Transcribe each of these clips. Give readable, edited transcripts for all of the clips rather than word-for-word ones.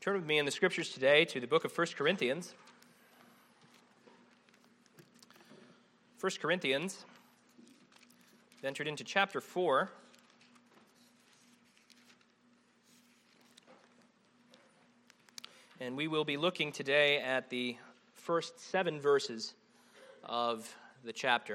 Turn with me in the scriptures today to the book of 1 Corinthians. 1 Corinthians, entered into chapter 4. And we will be looking today at the first 7 verses of the chapter.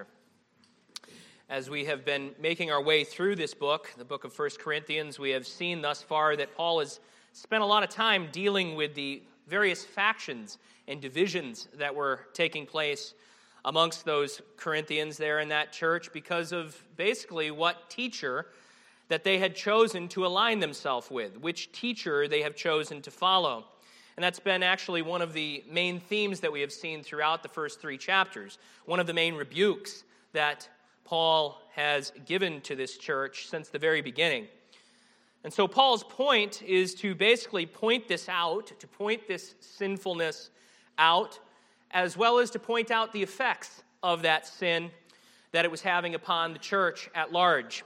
As we have been making our way through this book, the book of 1 Corinthians, we have seen thus far that Paul has spent a lot of time dealing with the various factions and divisions that were taking place amongst those Corinthians there in that church because of basically what teacher that they had chosen to align themselves with, which teacher they have chosen to follow. And that's been actually one of the main themes that we have seen throughout the first 3 chapters, one of the main rebukes that Paul has given to this church since the very beginning. And so Paul's point is to basically point this out, to point this sinfulness out, as well as to point out the effects of that sin that it was having upon the church at large.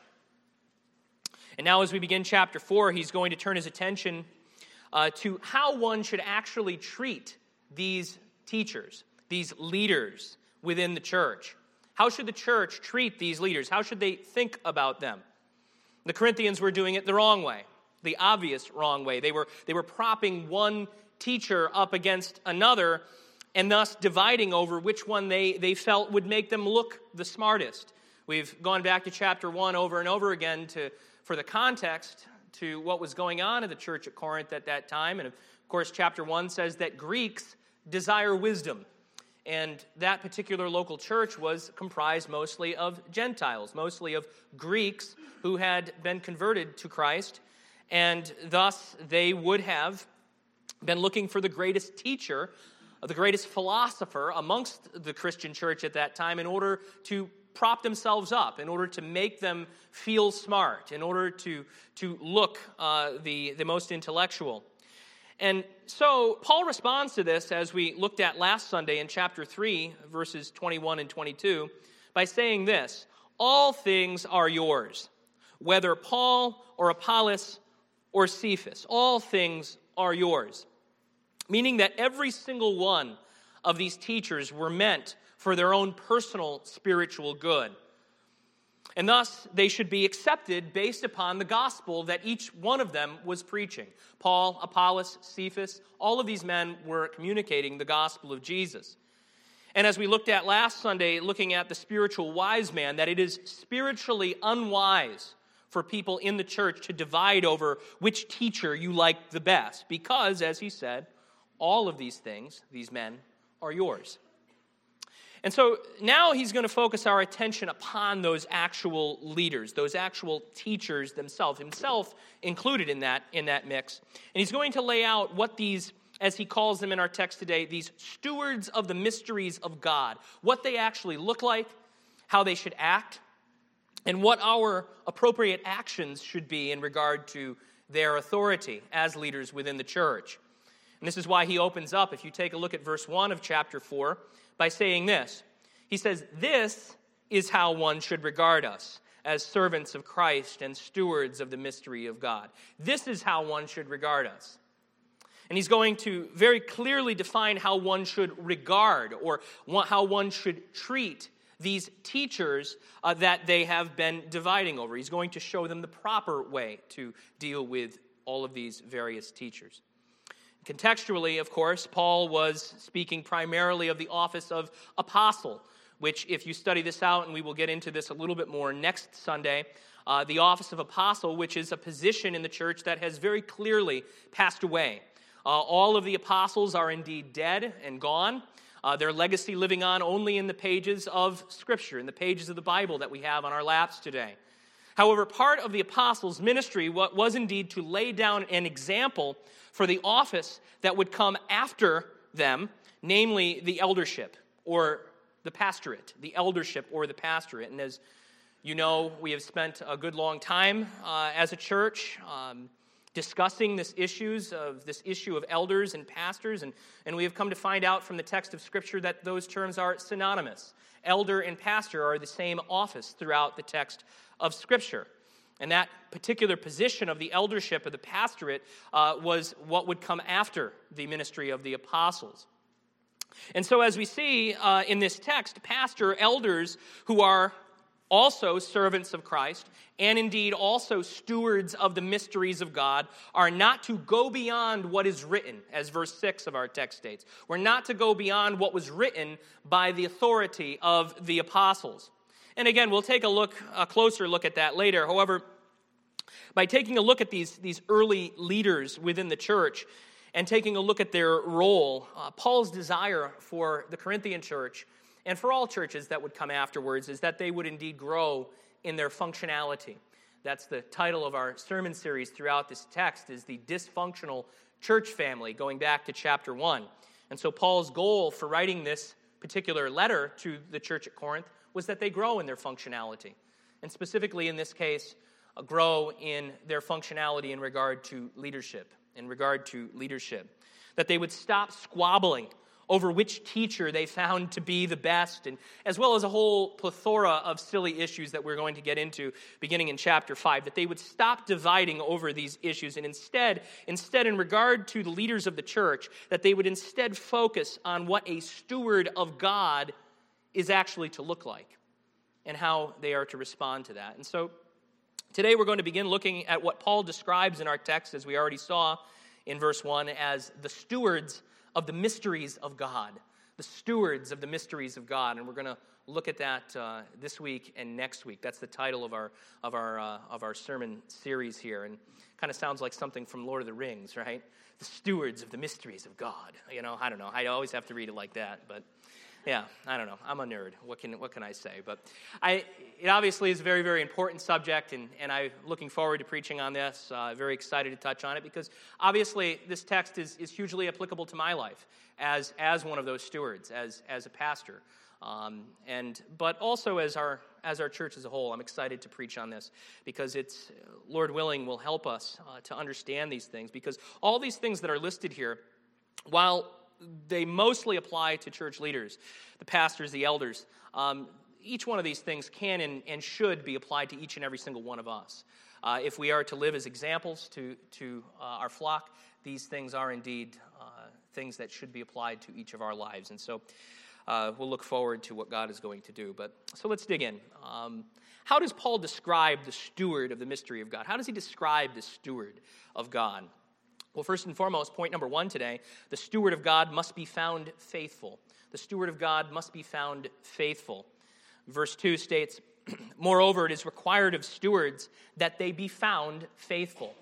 And now as we begin chapter 4, he's going to turn his attention to how one should actually treat these teachers, these leaders within the church. How should the church treat these leaders? How should they think about them? The Corinthians were doing it the wrong way, the obvious wrong way. They were propping one teacher up against another and thus dividing over which one they felt would make them look the smartest. We've gone back to chapter 1 over and over again for the context to what was going on in the church at Corinth at that time. And of course, chapter 1 says that Greeks desire wisdom. And that particular local church was comprised mostly of Gentiles, mostly of Greeks who had been converted to Christ. And thus, they would have been looking for the greatest teacher, the greatest philosopher amongst the Christian church at that time in order to prop themselves up, in order to make them feel smart, in order to look the most intellectual. And so Paul responds to this, as we looked at last Sunday in chapter 3, verses 21 and 22, by saying this: all things are yours, whether Paul or Apollos or Cephas, all things are yours. Meaning that every single one of these teachers were meant for their own personal spiritual good. And thus, they should be accepted based upon the gospel that each one of them was preaching. Paul, Apollos, Cephas, all of these men were communicating the gospel of Jesus. And as we looked at last Sunday, looking at the spiritual wise man, that it is spiritually unwise for people in the church to divide over which teacher you like the best, because, as he said, all of these things, these men, are yours. And so now he's going to focus our attention upon those actual leaders, those actual teachers themselves, himself included in that mix. And he's going to lay out what these, as he calls them in our text today, these stewards of the mysteries of God, what they actually look like, how they should act, and what our appropriate actions should be in regard to their authority as leaders within the church. And this is why he opens up, if you take a look at verse 1 of chapter 4, by saying this. He says, "This is how one should regard us as servants of Christ and stewards of the mystery of God." This is how one should regard us. And he's going to very clearly define how one should regard or how one should treat these teachers that they have been dividing over. He's going to show them the proper way to deal with all of these various teachers. Contextually, of course, Paul was speaking primarily of the office of apostle, which, if you study this out, and we will get into this a little bit more next Sunday, the office of apostle, which is a position in the church that has very clearly passed away. All of the apostles are indeed dead and gone, their legacy living on only in the pages of Scripture, in the pages of the Bible that we have on our laps today. However, part of the apostles' ministry was indeed to lay down an example for the office that would come after them, namely the eldership or the pastorate, the eldership or the pastorate. And as you know, we have spent a good long time as a church discussing this issue of elders and pastors, and we have come to find out from the text of Scripture that those terms are synonymous. Elder and pastor are the same office throughout the text of Scripture. And that particular position of the eldership of the pastorate was what would come after the ministry of the apostles. And so as we see in this text, pastor elders who are also servants of Christ, and indeed also stewards of the mysteries of God, are not to go beyond what is written, as verse 6 of our text states. We're not to go beyond what was written by the authority of the apostles. And again, we'll take a closer look at that later. However, by taking a look at these early leaders within the church and taking a look at their role, Paul's desire for the Corinthian church and for all churches that would come afterwards is that they would indeed grow in their functionality. That's the title of our sermon series throughout this text, is the dysfunctional church family, going back to chapter 1. And so Paul's goal for writing this particular letter to the church at Corinth was that they grow in their functionality. And specifically in this case, grow in their functionality in regard to leadership. That they would stop squabbling over which teacher they found to be the best, and as well as a whole plethora of silly issues that we're going to get into beginning in chapter 5, that they would stop dividing over these issues, and instead in regard to the leaders of the church, that they would instead focus on what a steward of God is actually to look like and how they are to respond to that. And so today we're going to begin looking at what Paul describes in our text, as we already saw in verse 1, as the stewards of the mysteries of God. The stewards of the mysteries of God. And we're going to look at that this week and next week. That's the title of our sermon series here. And kind of sounds like something from Lord of the Rings, right? The stewards of the mysteries of God. I don't know. I always have to read it like that, but yeah, I don't know. I'm a nerd. What can I say? But it obviously is a very, very important subject, and I'm looking forward to preaching on this. Very excited to touch on it, because obviously this text is hugely applicable to my life as one of those stewards, as a pastor, but also as our church as a whole. I'm excited to preach on this because it's, Lord willing, will help us to understand these things, because all these things that are listed here, while they mostly apply to church leaders, the pastors, the elders, each one of these things can and should be applied to each and every single one of us. If we are to live as examples to our flock, these things are indeed things that should be applied to each of our lives. And so we'll look forward to what God is going to do. So let's dig in. How does Paul describe the steward of the mystery of God? How does he describe the steward of God? Well, first and foremost, point number 1 today, the steward of God must be found faithful. The steward of God must be found faithful. Verse 2 states, moreover, it is required of stewards that they be found faithful,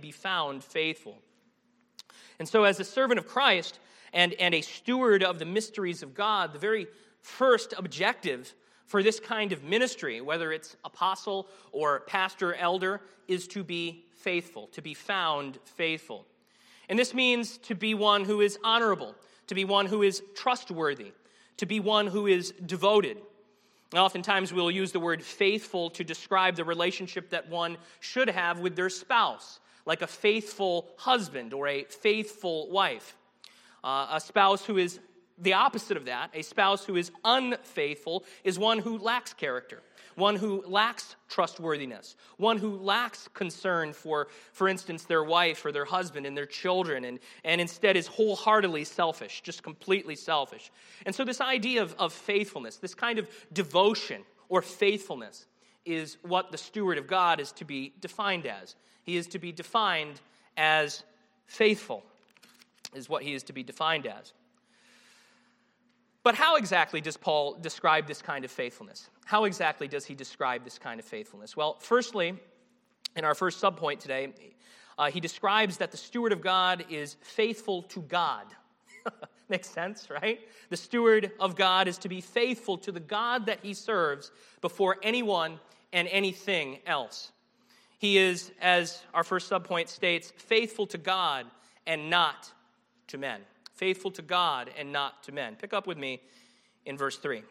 And so as a servant of Christ and a steward of the mysteries of God, the very first objective for this kind of ministry, whether it's apostle or pastor, elder, is to be faithful, to be found faithful. And this means to be one who is honorable, to be one who is trustworthy, to be one who is devoted. And oftentimes we'll use the word faithful to describe the relationship that one should have with their spouse, like a faithful husband or a faithful wife. A spouse who is the opposite of that, a spouse who is unfaithful, is one who lacks character, one who lacks trustworthiness, one who lacks concern for instance, their wife or their husband and their children, and instead is wholeheartedly selfish, just completely selfish. And so this idea of faithfulness, this kind of devotion or faithfulness, is what the steward of God is to be defined as. He is to be defined as faithful, is what he is to be defined as. But how exactly does Paul describe this kind of faithfulness? How exactly does he describe this kind of faithfulness? Well, firstly, in our first subpoint today, he describes that the steward of God is faithful to God. Makes sense, right? The steward of God is to be faithful to the God that he serves before anyone and anything else. He is, as our first subpoint states, faithful to God and not to men. Faithful to God and not to men. Pick up with me in verse 3.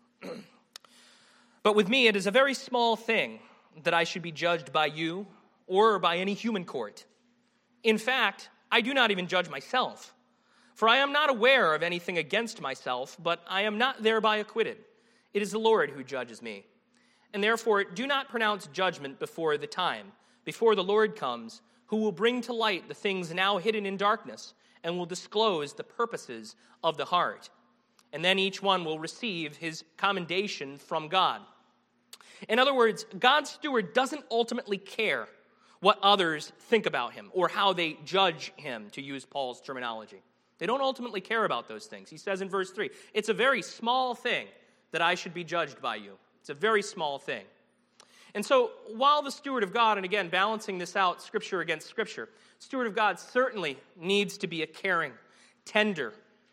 But with me it is a very small thing that I should be judged by you or by any human court. In fact, I do not even judge myself, for I am not aware of anything against myself, but I am not thereby acquitted. It is the Lord who judges me. And therefore, do not pronounce judgment before the time, before the Lord comes, who will bring to light the things now hidden in darkness and will disclose the purposes of the heart. And then each one will receive his commendation from God. In other words, God's steward doesn't ultimately care what others think about him or how they judge him, to use Paul's terminology. They don't ultimately care about those things. He says in verse 3, it's a very small thing that I should be judged by you. It's a very small thing. And so while the steward of God, and again, balancing this out, Scripture against Scripture, steward of God certainly needs to be a caring, tender,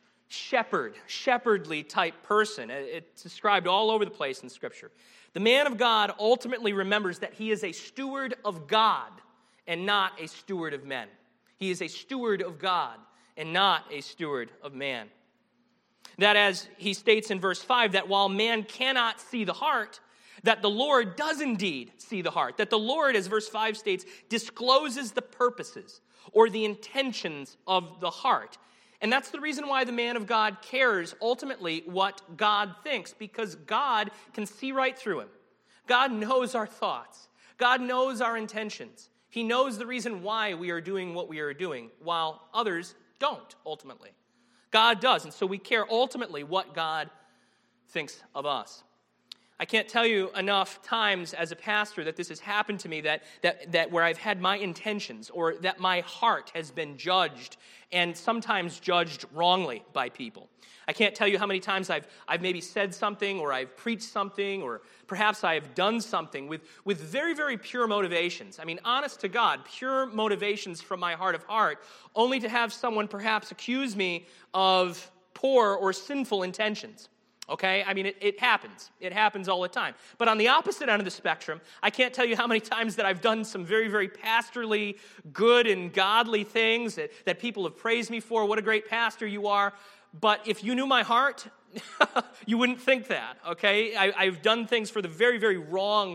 shepherdly type person. It's described all over the place in Scripture. The man of God ultimately remembers that he is a steward of God and not a steward of men. He is a steward of God and not a steward of man. That, as he states in verse 5, that while man cannot see the heart, that the Lord does indeed see the heart. That the Lord, as verse 5 states, discloses the purposes or the intentions of the heart. And that's the reason why the man of God cares ultimately what God thinks, because God can see right through him. God knows our thoughts. God knows our intentions. He knows the reason why we are doing what we are doing, while others don't, ultimately. God does, and so we care ultimately what God thinks of us. I can't tell you enough times as a pastor that this has happened to me, that where I've had my intentions or that my heart has been judged, and sometimes judged wrongly by people. I can't tell you how many times I've maybe said something, or I've preached something, or perhaps I've done something with very, very pure motivations. I mean, honest to God, pure motivations from my heart of heart, only to have someone perhaps accuse me of poor or sinful intentions. Okay? I mean, it happens. It happens all the time. But on the opposite end of the spectrum, I can't tell you how many times that I've done some very, very pastorally good and godly things that people have praised me for. What a great pastor you are. But if you knew my heart, you wouldn't think that, okay? I've done things for the very, very wrong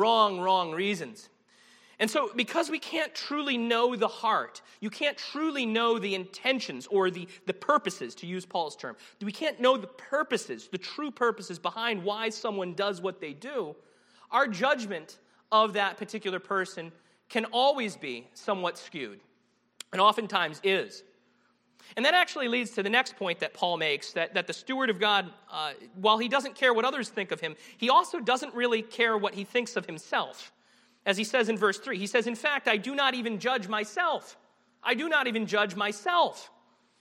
reasons. And so because we can't truly know the heart, you can't truly know the intentions or the purposes, to use Paul's term. We can't know the purposes, the true purposes behind why someone does what they do. Our judgment of that particular person can always be somewhat skewed, and oftentimes is. And that actually leads to the next point that Paul makes, that the steward of God, while he doesn't care what others think of him, he also doesn't really care what he thinks of himself. As he says in verse 3, he says, in fact, I do not even judge myself. I do not even judge myself.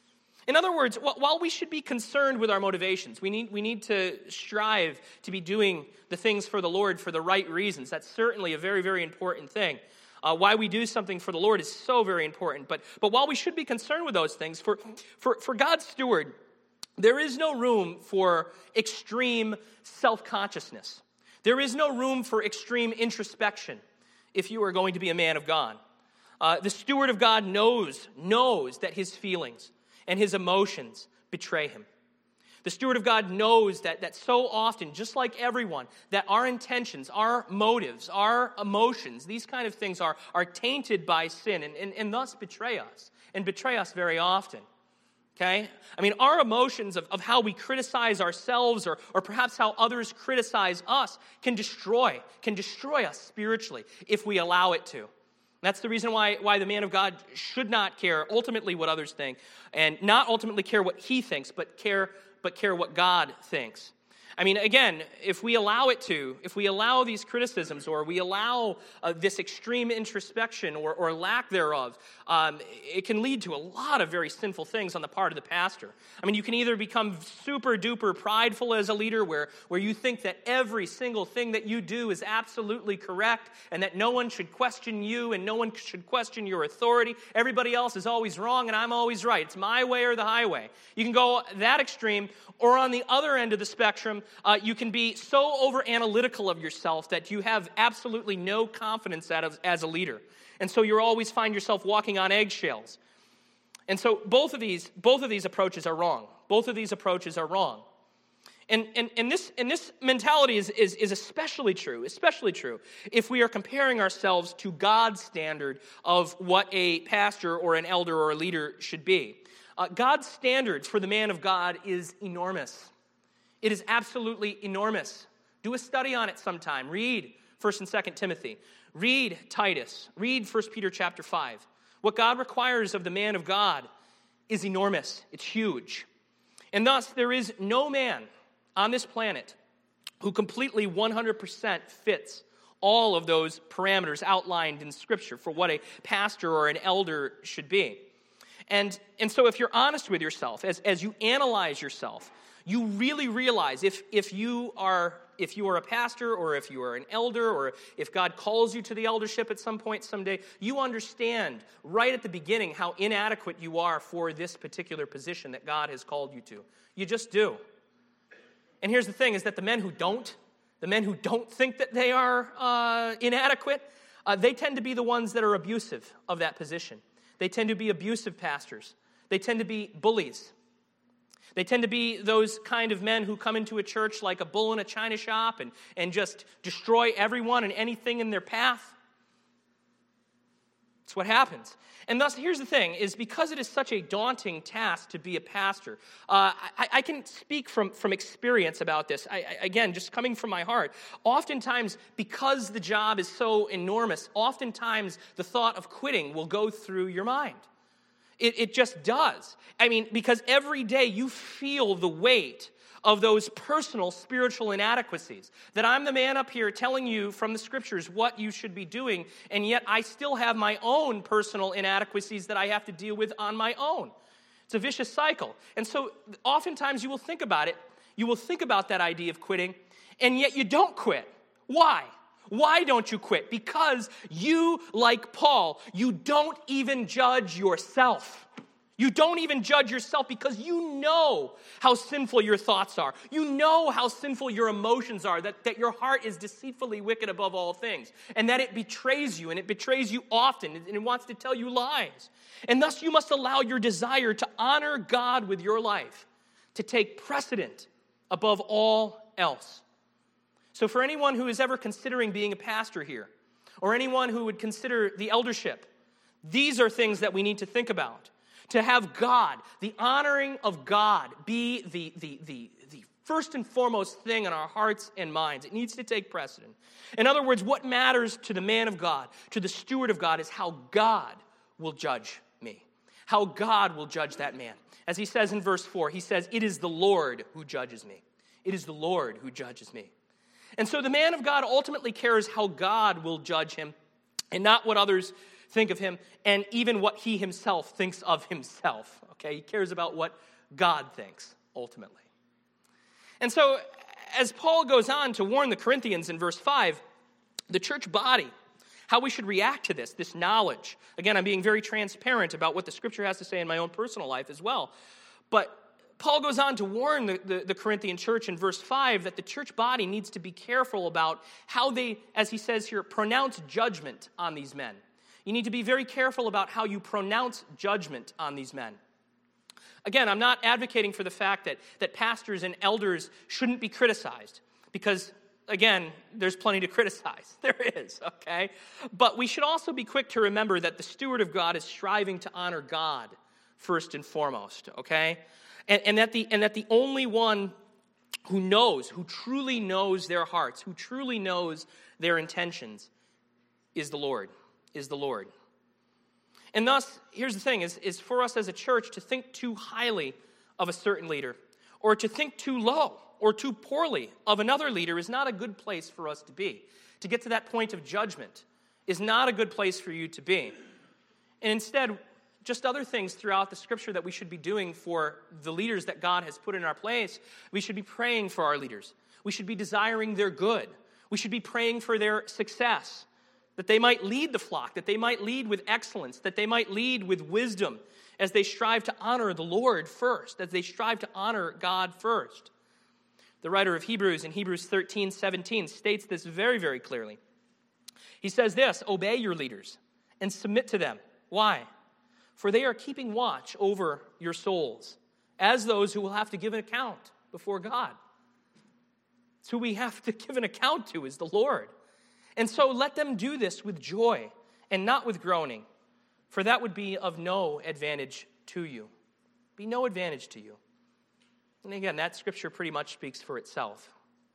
In other words, while we should be concerned with our motivations, we need to strive to be doing the things for the Lord for the right reasons. That's certainly a very, very important thing. Why we do something for the Lord is so very important. But while we should be concerned with those things, for God's steward, there is no room for extreme self-consciousness. There is no room for extreme introspection if you are going to be a man of God. The steward of God knows that his feelings and his emotions betray him. The steward of God knows that so often, just like everyone, that our intentions, our motives, our emotions, these kind of things are tainted by sin and thus betray us, and betray us very often. Okay? I mean, our emotions of how we criticize ourselves or perhaps how others criticize us can destroy us spiritually if we allow it to. That's the reason why the man of God should not care ultimately what others think, and not ultimately care what he thinks, but care what God thinks. I mean, again, if we allow these criticisms, or we allow this extreme introspection or lack thereof, it can lead to a lot of very sinful things on the part of the pastor. I mean, you can either become super duper prideful as a leader, where you think that every single thing that you do is absolutely correct, and that no one should question you and no one should question your authority. Everybody else is always wrong and I'm always right. It's my way or the highway. You can go that extreme, or on the other end of the spectrum, you can be so over-analytical of yourself that you have absolutely no confidence as a leader. And so you always find yourself walking on eggshells. And so both of these approaches are wrong. Both of these approaches are wrong. And this mentality is especially true if we are comparing ourselves to God's standard of what a pastor or an elder or a leader should be. God's standard for the man of God is enormous. It is absolutely enormous. Do a study on it sometime. Read 1 and 2 Timothy. Read Titus. Read 1 Peter chapter 5. What God requires of the man of God is enormous. It's huge. And thus, there is no man on this planet who completely 100% fits all of those parameters outlined in Scripture for what a pastor or an elder should be. And so if you're honest with yourself, as you analyze yourself, you really realize if you are a pastor or if you are an elder or if God calls you to the eldership at some point someday, you understand right at the beginning how inadequate you are for this particular position that God has called you to. You just do. And here's the thing, is that the men who don't think that they are inadequate, they tend to be the ones that are abusive of that position. They tend to be abusive pastors. They tend to be bullies. They tend to be those kind of men who come into a church like a bull in a china shop and just destroy everyone and anything in their path. It's what happens. And thus, here's the thing, is because it is such a daunting task to be a pastor, I can speak from experience about this. Again, just coming from my heart. Oftentimes, because the job is so enormous, oftentimes the thought of quitting will go through your mind. It just does. I mean, because every day you feel the weight of those personal spiritual inadequacies. That I'm the man up here telling you from the Scriptures what you should be doing, and yet I still have my own personal inadequacies that I have to deal with on my own. It's a vicious cycle. And so oftentimes you will think about it. You will think about that idea of quitting, and yet you don't quit. Why? Why don't you quit? Because you, like Paul, you don't even judge yourself. You don't even judge yourself because you know how sinful your thoughts are. You know how sinful your emotions are, that your heart is deceitfully wicked above all things, and that it betrays you, and it betrays you often, and it wants to tell you lies. And thus you must allow your desire to honor God with your life to take precedent above all else. So for anyone who is ever considering being a pastor here, or anyone who would consider the eldership, these are things that we need to think about. To have God, the honoring of God, be the first and foremost thing in our hearts and minds. It needs to take precedent. In other words, what matters to the man of God, to the steward of God, is how God will judge me. How God will judge that man. As he says in verse 4, he says, "It is the Lord who judges me." It is the Lord who judges me. And so the man of God ultimately cares how God will judge him and not what others think of him, and even what he himself thinks of himself. Okay, he cares about what God thinks, ultimately. And so, as Paul goes on to warn the Corinthians in verse 5, the church body, how we should react to this knowledge. Again, I'm being very transparent about what the Scripture has to say in my own personal life as well. But Paul goes on to warn the Corinthian church in verse 5 that the church body needs to be careful about how they, as he says here, pronounce judgment on these men. You need to be very careful about how you pronounce judgment on these men. Again, I'm not advocating for the fact that pastors and elders shouldn't be criticized, because, again, there's plenty to criticize. There is, okay? But we should also be quick to remember that the steward of God is striving to honor God first and foremost, okay? And that the only one who truly knows their hearts, who truly knows their intentions, is the Lord. And thus, here's the thing, is for us as a church to think too highly of a certain leader, or to think too low or too poorly of another leader is not a good place for us to be. To get to that point of judgment is not a good place for you to be. And instead, just other things throughout the Scripture that we should be doing for the leaders that God has put in our place. We should be praying for our leaders. We should be desiring their good. We should be praying for their success, that they might lead the flock, that they might lead with excellence, that they might lead with wisdom as they strive to honor the Lord first, as they strive to honor God first. The writer of Hebrews in Hebrews 13:17 states this very, very clearly. He says this, "Obey your leaders and submit to them." Why? "For they are keeping watch over your souls, as those who will have to give an account before God." It's who we have to give an account to, is the Lord. And so let them do this with joy and not with groaning, for that would be of no advantage to you. Be no advantage to you. And again, that scripture pretty much speaks for itself.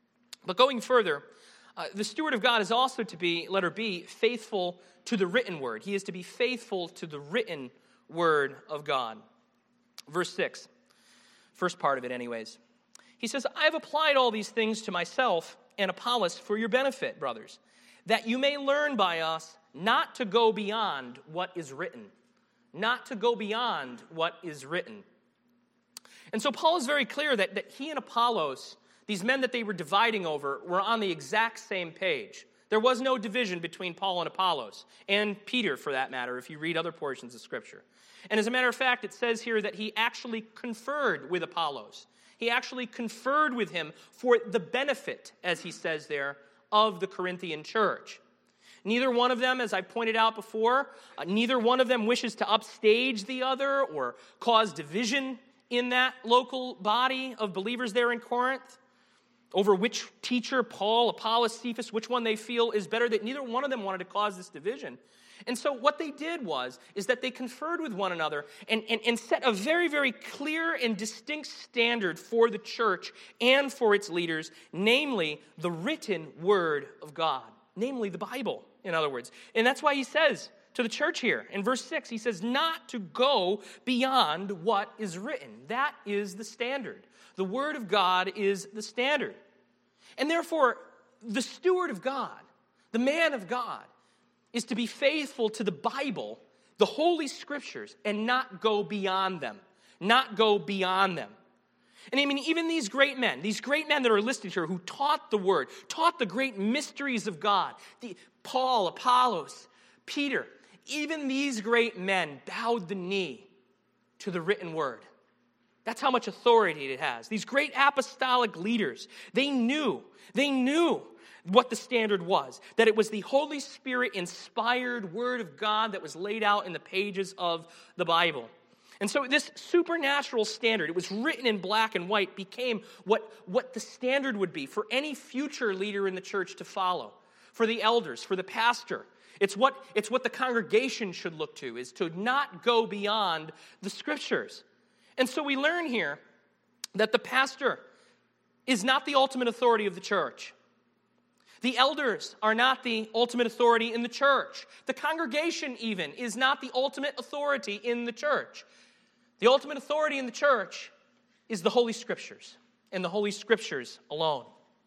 But going further, the steward of God is also to be, letter B, faithful to the written word. He is to be faithful to the written word of God. Verse 6, first part of it anyways. He says, I have applied all these things to myself and Apollos for your benefit, brothers, that you may learn by us not to go beyond what is written. Not to go beyond what is written. And so Paul is very clear that he and Apollos, these men that they were dividing over, were on the exact same page. There was no division between Paul and Apollos, and Peter for that matter, if you read other portions of Scripture. And as a matter of fact, it says here that he actually conferred with Apollos. He actually conferred with him for the benefit, as he says there, of the Corinthian church. Neither one of them, as I pointed out before, neither one of them wishes to upstage the other or cause division in that local body of believers there in Corinth over which teacher, Paul, Apollos, Cephas, which one they feel is better. That neither one of them wanted to cause this division. And so what they did is that they conferred with one another and set a very, very clear and distinct standard for the church and for its leaders, namely the written word of God, namely the Bible, in other words. And that's why he says to the church here in verse 6, he says not to go beyond what is written. That is the standard. The word of God is the standard. And therefore, the steward of God, the man of God, is to be faithful to the Bible, the Holy Scriptures, and not go beyond them. Not go beyond them. And I mean, even these great men that are listed here who taught the Word, taught the great mysteries of God, Paul, Apollos, Peter, even these great men bowed the knee to the written Word. That's how much authority it has. These great apostolic leaders, they knew what the standard was, that it was the Holy Spirit-inspired Word of God that was laid out in the pages of the Bible. And so this supernatural standard, it was written in black and white, became what the standard would be for any future leader in the church to follow, for the elders, for the pastor. It's what the congregation should look to, is to not go beyond the Scriptures. And so we learn here that the pastor is not the ultimate authority of the church. The elders are not the ultimate authority in the church. The congregation even is not the ultimate authority in the church. The ultimate authority in the church is the Holy Scriptures, and the Holy Scriptures alone.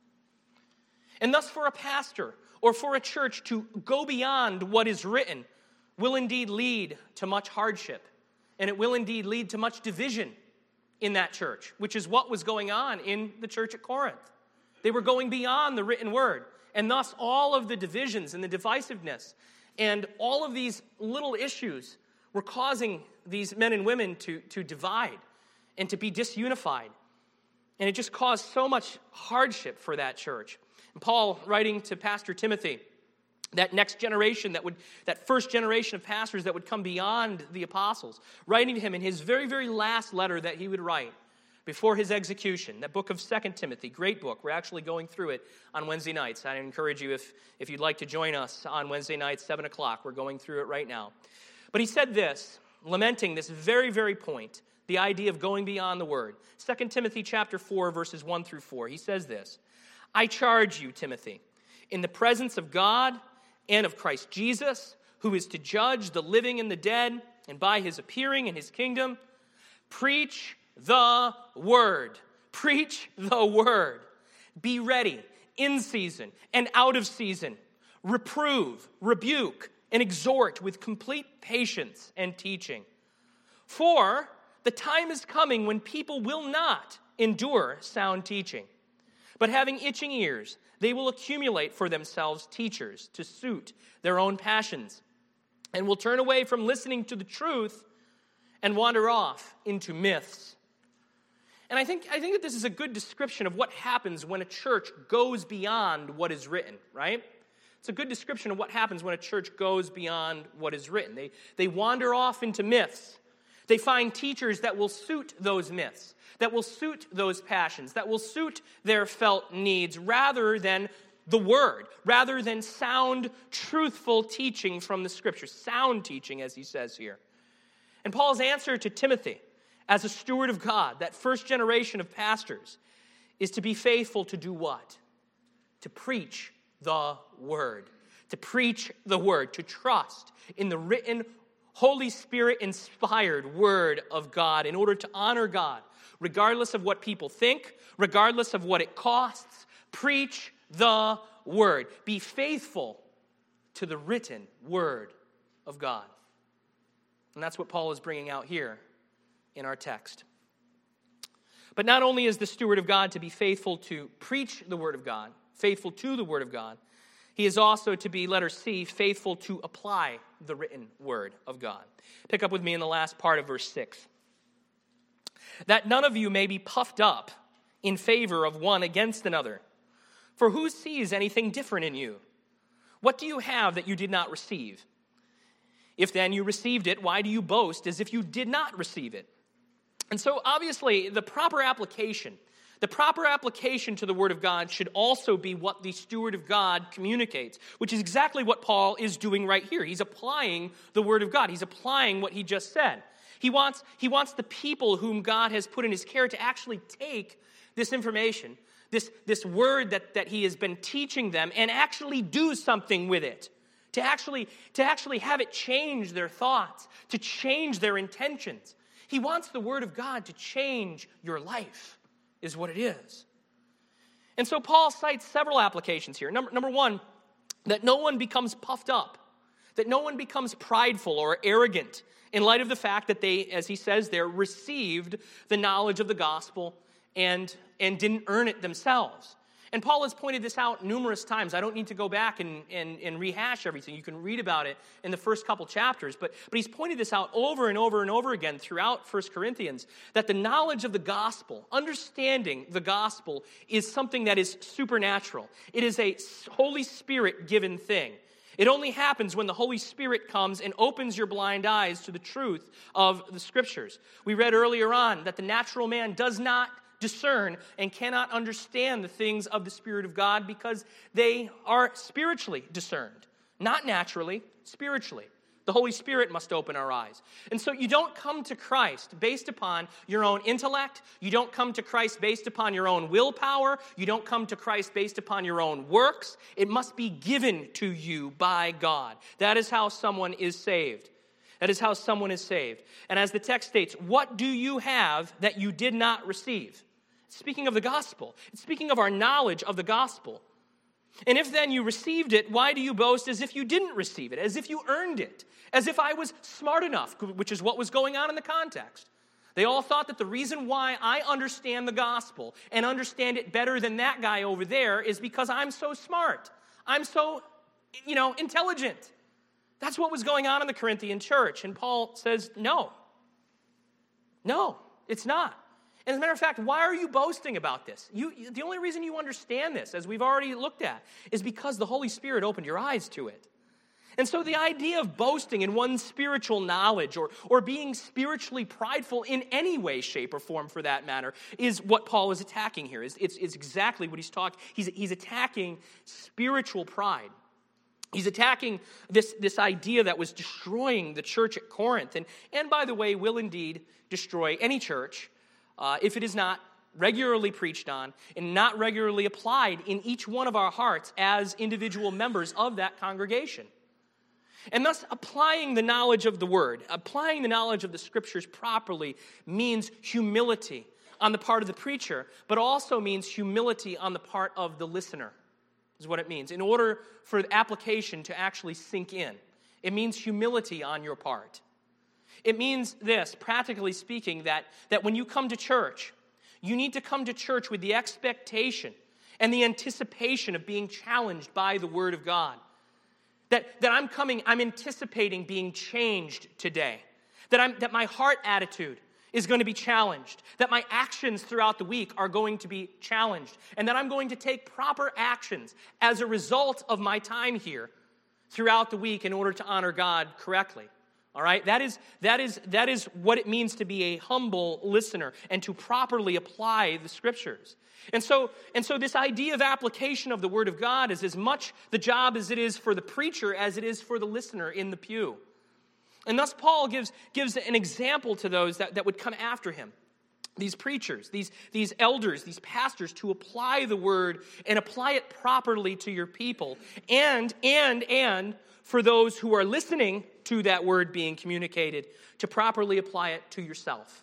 And thus for a pastor or for a church to go beyond what is written will indeed lead to much hardship, and it will indeed lead to much division in that church, which is what was going on in the church at Corinth. They were going beyond the written word, and thus all of the divisions and the divisiveness and all of these little issues were causing these men and women to divide and to be disunified. And it just caused so much hardship for that church. And Paul, writing to Pastor Timothy, that next generation, that first generation of pastors that would come beyond the apostles, writing to him in his very, very last letter that he would write before his execution, that book of 2 Timothy, great book. We're actually going through it on Wednesday nights. I encourage you, if you'd like to join us on Wednesday nights, 7 o'clock. We're going through it right now. But he said this, lamenting this very, very point, the idea of going beyond the word. 2 Timothy chapter 4, verses 1 through 4. He says this, I charge you, Timothy, in the presence of God and of Christ Jesus, who is to judge the living and the dead, and by his appearing in his kingdom, preach the word. Preach the word. Be ready in season and out of season. Reprove, rebuke, and exhort with complete patience and teaching. For the time is coming when people will not endure sound teaching, but having itching ears, they will accumulate for themselves teachers to suit their own passions, and will turn away from listening to the truth and wander off into myths. And I think that this is a good description of what happens when a church goes beyond what is written, right? It's a good description of what happens when a church goes beyond what is written. They wander off into myths. They find teachers that will suit those myths, that will suit those passions, that will suit their felt needs, rather than the word, rather than sound, truthful teaching from the Scriptures, sound teaching, as he says here. And Paul's answer to Timothy, as a steward of God, that first generation of pastors, is to be faithful to do what? to preach the word. To preach the word, to trust in the written, Holy Spirit-inspired word of God in order to honor God, regardless of what people think, regardless of what it costs. Preach the word. Be faithful to the written word of God. And that's what Paul is bringing out here in our text. But not only is the steward of God to be faithful to preach the word of God, faithful to the word of God, he is also to be, letter C, faithful to apply the written word of God. Pick up with me in the last part of verse 6. That none of you may be puffed up in favor of one against another. For who sees anything different in you? What do you have that you did not receive? If then you received it, why do you boast as if you did not receive it? And so obviously the proper application to the word of God should also be what the steward of God communicates, which is exactly what Paul is doing right here. He's applying the word of God. He's applying what he just said. He wants the people whom God has put in his care to actually take this information, this word that he has been teaching them, and actually do something with it. To actually have it change their thoughts, to change their intentions. He wants the word of God to change your life, is what it is. And so Paul cites several applications here. Number one, that no one becomes puffed up, that no one becomes prideful or arrogant in light of the fact that they, as he says there, received the knowledge of the gospel and didn't earn it themselves. And Paul has pointed this out numerous times. I don't need to go back and rehash everything. You can read about it in the first couple chapters. But he's pointed this out over and over and over again throughout 1 Corinthians, that the knowledge of the gospel, understanding the gospel, is something that is supernatural. It is a Holy Spirit-given thing. It only happens when the Holy Spirit comes and opens your blind eyes to the truth of the Scriptures. We read earlier on that the natural man does not discern and cannot understand the things of the Spirit of God because they are spiritually discerned. Not naturally, spiritually. The Holy Spirit must open our eyes. And so you don't come to Christ based upon your own intellect. You don't come to Christ based upon your own willpower. You don't come to Christ based upon your own works. It must be given to you by God. That is how someone is saved. That is how someone is saved. And as the text states, what do you have that you did not receive? Speaking of the gospel. It's speaking of our knowledge of the gospel. And if then you received it, why do you boast as if you didn't receive it, as if you earned it, as if I was smart enough, which is what was going on in the context. They all thought that the reason why I understand the gospel and understand it better than that guy over there is because I'm so smart. I'm so, intelligent. That's what was going on in the Corinthian church. And Paul says, no, it's not. And as a matter of fact, why are you boasting about this? The only reason you understand this, as we've already looked at, is because the Holy Spirit opened your eyes to it. And so the idea of boasting in one's spiritual knowledge or being spiritually prideful in any way, shape, or form for that matter is what Paul is attacking here. It's exactly what he's talking. He's attacking spiritual pride. He's attacking this idea that was destroying the church at Corinth. And by the way, will indeed destroy any church if it is not regularly preached on and not regularly applied in each one of our hearts as individual members of that congregation. And thus, applying the knowledge of the Word, applying the knowledge of the Scriptures properly means humility on the part of the preacher, but also means humility on the part of the listener, is what it means. In order for the application to actually sink in, it means humility on your part. It means this, practically speaking, that when you come to church, you need to come to church with the expectation and the anticipation of being challenged by the Word of God. That I'm anticipating being changed today. That my heart attitude is going to be challenged. That my actions throughout the week are going to be challenged. And that I'm going to take proper actions as a result of my time here throughout the week in order to honor God correctly. All right? That is what it means to be a humble listener and to properly apply the Scriptures. And so this idea of application of the Word of God is as much the job as it is for the preacher as it is for the listener in the pew. And thus Paul gives an example to those that would come after him. these preachers, these elders, these pastors, to apply the word and apply it properly to your people, and for those who are listening to that word being communicated, to properly apply it to yourself,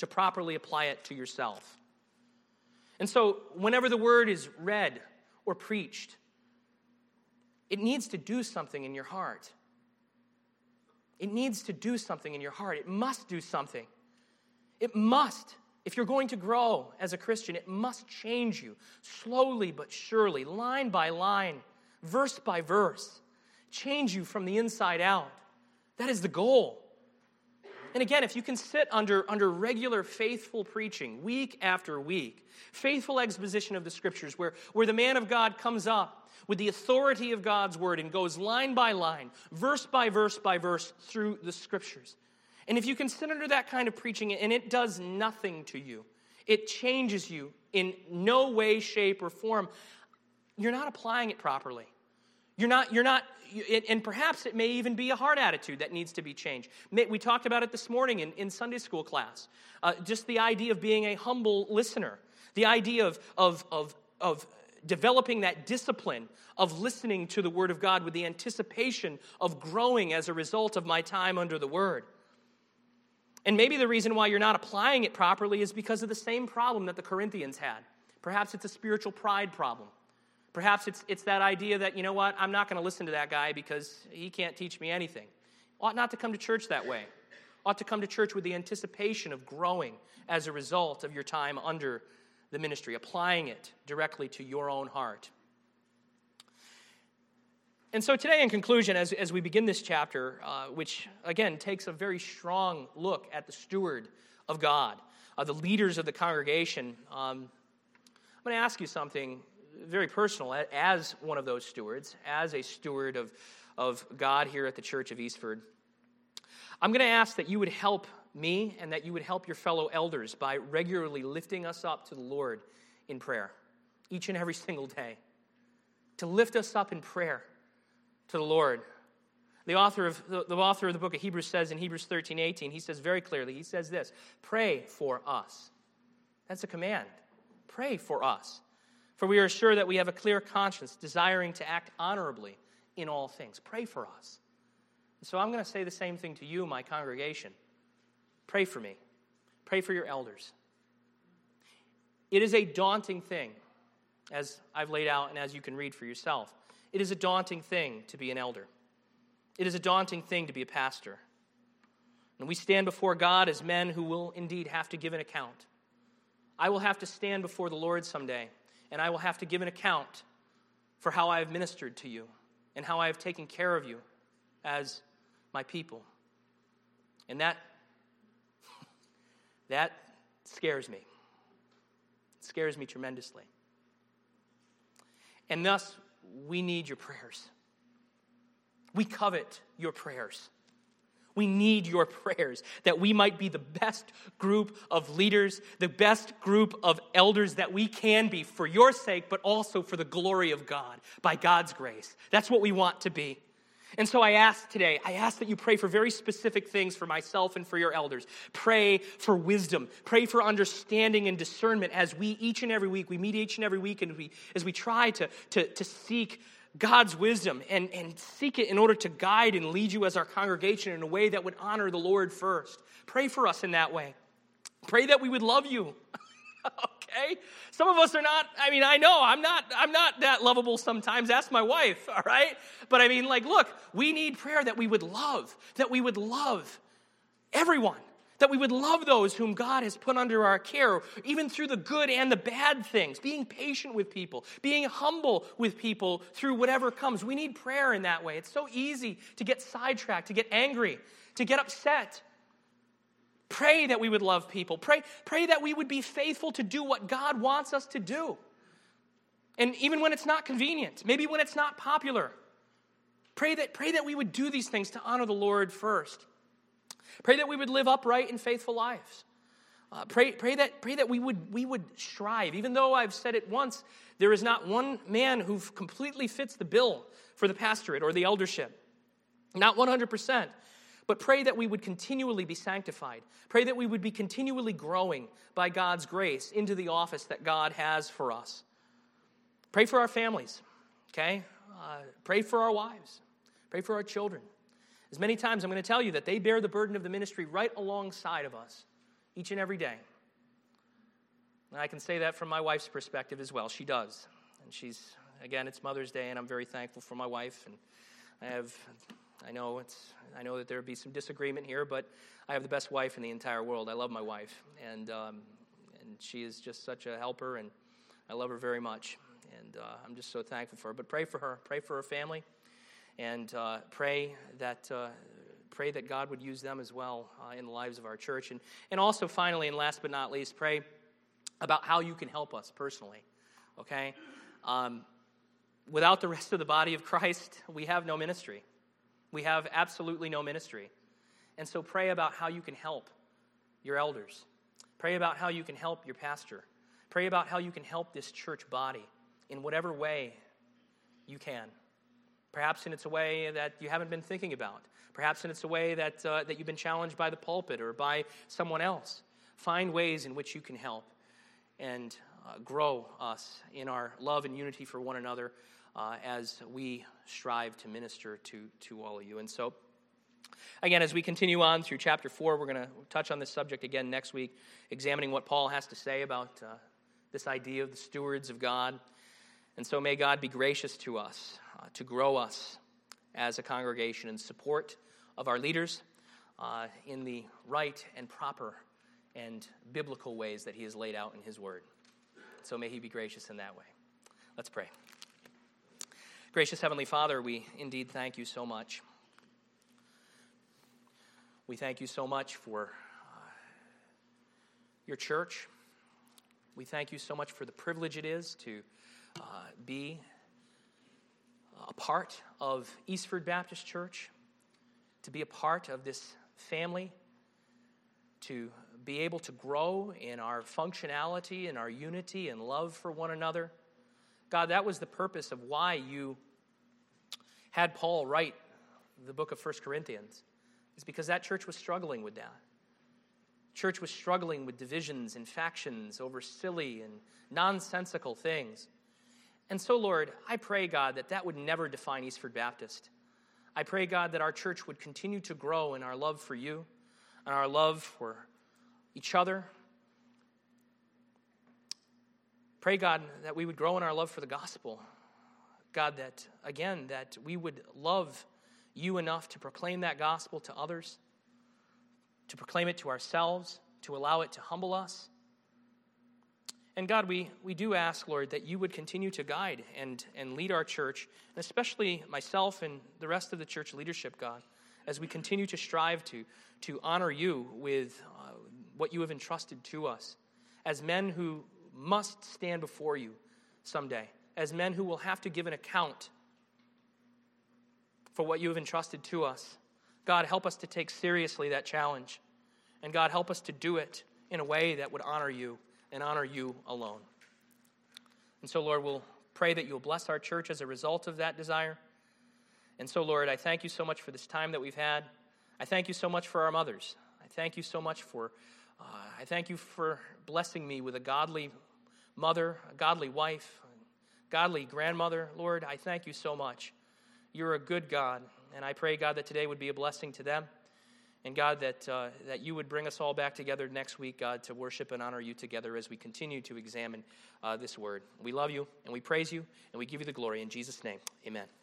And so whenever the word is read or preached, it needs to do something in your heart. It needs to do something in your heart. It must do something. It must. If you're going to grow as a Christian, it must change you slowly but surely, line by line, verse by verse, change you from the inside out. That is the goal. And again, if you can sit under regular faithful preaching, week after week, faithful exposition of the Scriptures, where the man of God comes up with the authority of God's word and goes line by line, verse by verse by verse through the Scriptures. And if you can sit under that kind of preaching and it does nothing to you, it changes you in no way, shape, or form, you're not applying it properly. You're not, and perhaps it may even be a heart attitude that needs to be changed. We talked about it this morning in Sunday school class. Just the idea of being a humble listener. The idea of developing that discipline of listening to the Word of God with the anticipation of growing as a result of my time under the Word. And maybe the reason why you're not applying it properly is because of the same problem that the Corinthians had. Perhaps it's a spiritual pride problem. Perhaps it's that idea that, you know what, I'm not going to listen to that guy because he can't teach me anything. Ought not to come to church that way. Ought to come to church with the anticipation of growing as a result of your time under the ministry, applying it directly to your own heart. And so today, in conclusion, as we begin this chapter, which, again, takes a very strong look at the steward of God, the leaders of the congregation, I'm going to ask you something very personal, as one of those stewards, as a steward of God here at the Church of Eastford. I'm going to ask that you would help me and that you would help your fellow elders by regularly lifting us up to the Lord in prayer, each and every single day, to lift us up in prayer to the Lord. The author of the book of Hebrews says in Hebrews 13:18, he says very clearly, he says this, pray for us. That's a command. Pray for us. For we are sure that we have a clear conscience, desiring to act honorably in all things. Pray for us. So I'm going to say the same thing to you, my congregation. Pray for me. Pray for your elders. It is a daunting thing, as I've laid out and as you can read for yourself. It is a daunting thing to be an elder. It is a daunting thing to be a pastor. And we stand before God as men who will indeed have to give an account. I will have to stand before the Lord someday, and I will have to give an account for how I have ministered to you and how I have taken care of you as my people. And that scares me. It scares me tremendously. And thus, we need your prayers. We covet your prayers. We need your prayers that we might be the best group of leaders, the best group of elders that we can be for your sake, but also for the glory of God, by God's grace. That's what we want to be. And so I ask that you pray for very specific things for myself and for your elders. Pray for wisdom. Pray for understanding and discernment as we meet each and every week, and as we try to seek God's wisdom and seek it in order to guide and lead you as our congregation in a way that would honor the Lord first. Pray for us in that way. Pray that we would love you. Okay? Some of us are not, I know I'm not that lovable sometimes. Ask my wife, all right? But look, we need prayer that we would love everyone, that we would love those whom God has put under our care, even through the good and the bad things, being patient with people, being humble with people through whatever comes. We need prayer in that way. It's so easy to get sidetracked, to get angry, to get upset. Pray that we would love people. Pray that we would be faithful to do what God wants us to do. And even when it's not convenient, maybe when it's not popular, pray that we would do these things to honor the Lord first. Pray that we would live upright and faithful lives. Pray that we would strive. Even though I've said it once, there is not one man who completely fits the bill for the pastorate or the eldership. Not 100%. But pray that we would continually be sanctified. Pray that we would be continually growing by God's grace into the office that God has for us. Pray for our families, okay? Pray for our wives. Pray for our children. As many times I'm going to tell you that they bear the burden of the ministry right alongside of us each and every day. And I can say that from my wife's perspective as well. She does. And she's, again, it's Mother's Day, and I'm very thankful for my wife. And I know that there would be some disagreement here, but I have the best wife in the entire world. I love my wife, and she is just such a helper, and I love her very much. And I'm just so thankful for her. But pray for her. Pray for her family. And pray that God would use them as well in the lives of our church. And also, finally, and last but not least, pray about how you can help us personally, okay? Without the rest of the body of Christ, we have no ministry. We have absolutely no ministry. And so pray about how you can help your elders. Pray about how you can help your pastor. Pray about how you can help this church body in whatever way you can. Perhaps in it's a way that you haven't been thinking about. Perhaps in it's a way that you've been challenged by the pulpit or by someone else. Find ways in which you can help and grow us in our love and unity for one another as we strive to minister to all of you. And so, again, as we continue on through chapter 4, we're going to touch on this subject again next week, examining what Paul has to say about this idea of the stewards of God. And so may God be gracious to us, to grow us as a congregation in support of our leaders in the right and proper and biblical ways that he has laid out in his word. So may he be gracious in that way. Let's pray. Gracious Heavenly Father, we indeed thank you so much. We thank you so much for your church. We thank you so much for the privilege it is to be a part of Eastford Baptist Church, to be a part of this family, to be able to grow in our functionality and our unity and love for one another. God, that was the purpose of why you had Paul write the book of 1 Corinthians. It's because that church was struggling with that. Church was struggling with divisions and factions over silly and nonsensical things. And so, Lord, I pray, God, that would never define Eastford Baptist. I pray, God, that our church would continue to grow in our love for you and our love for each other. Pray, God, that we would grow in our love for the gospel. God, that we would love you enough to proclaim that gospel to others, to proclaim it to ourselves, to allow it to humble us. And God, we do ask, Lord, that you would continue to guide and lead our church, and especially myself and the rest of the church leadership, God, as we continue to strive to honor you with what you have entrusted to us, as men who must stand before you someday, as men who will have to give an account for what you have entrusted to us. God, help us to take seriously that challenge. And God, help us to do it in a way that would honor you and honor you alone. And so, Lord, we'll pray that you'll bless our church as a result of that desire. And so, Lord, I thank you so much for this time that we've had. I thank you so much for our mothers. I thank you so much for, I thank you for blessing me with a godly mother, a godly wife, a godly grandmother. Lord, I thank you so much. You're a good God, and I pray, God, that today would be a blessing to them. And God, that you would bring us all back together next week, God, to worship and honor you together as we continue to examine this word. We love you, and we praise you, and we give you the glory. In Jesus' name, amen.